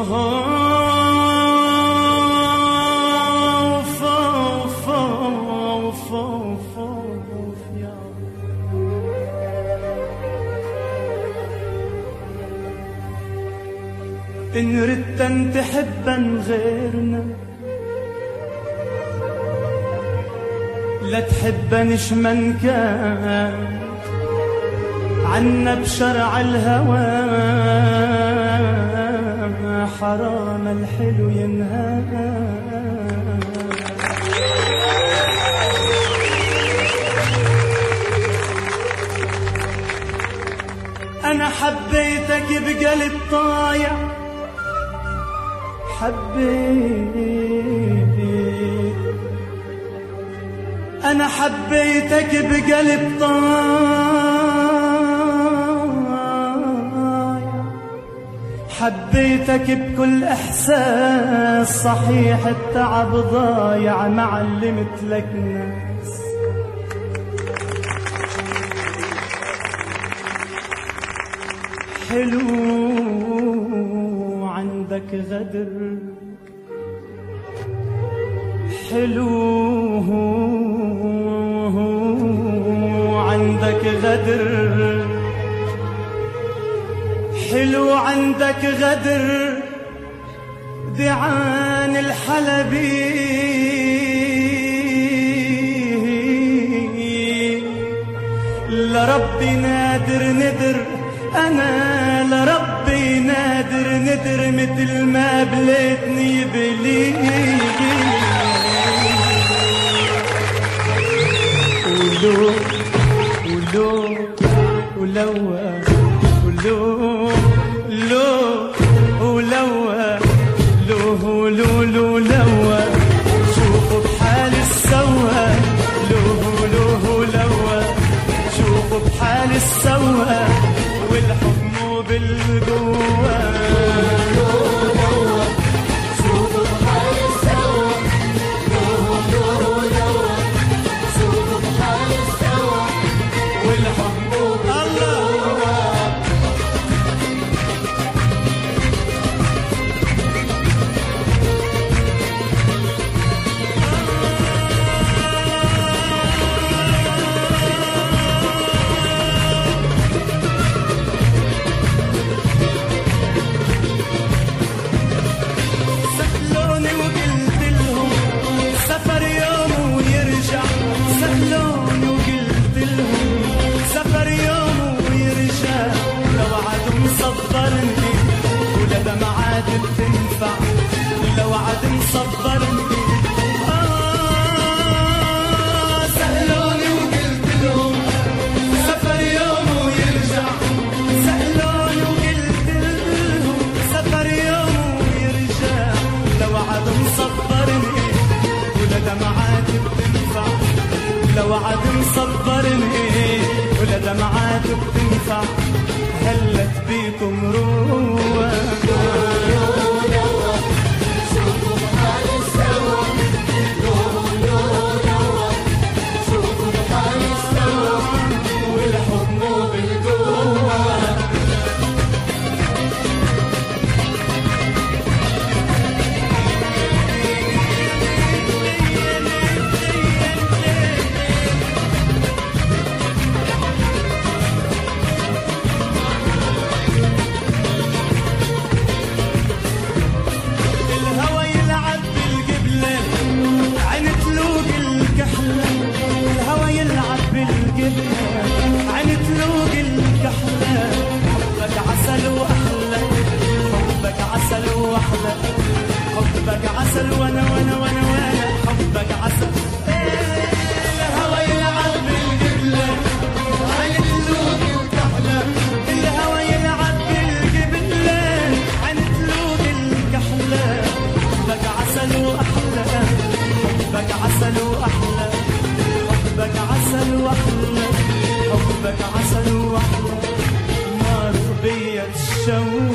إن ردت أن تحبن غيرنا لا تحبنش من كان عنا بشرع الهوى حرام الحلو ينهى. أنا حبيتك بقلب طايع أنا حبيتك بقلب طايع حبيتك بكل إحساس صحيح التعب ضايع ما علمت لك ناس حلو عندك غدر حلو عندك غدر حلو عندك غدر دعان الحلبي لربي نادر ندر أنا لربي نادر ندر مثل ما بليتني بليه ولو ولو ولو ولو لو ولو لو لو لو لو شوفوا بحال السوا لو لو لو شوفوا بحال السوا والحكم بالقوة شوفوا بحال السوا شوفوا بحال السوا والحكم بالقوة. لو عاد مصبرني سألوني وقلت لهم سفر يوم ويرجع سألوني وقلت لهم سفر يوم ويرجع لو عاد مصبرني ولا دمعات بتنفع لو عاد مصبرني ولا دمعات بتنفع هلت بيكم روح عين تلوق الكحلة حبك عسل وأحلى حبك عسل وأحلى حبك عسل وأنا وأنا وأنا وأنا حبك عسل الهوى يلعب بالقبلة عين تلوق الكحلة الهوى يلعب بالقبلة عين تلوق الكحلة حبك عسل وأحلى حبك عسل وأحلى حبك عسل وأحلى حبك عسل وأحلى نار بيا الشوق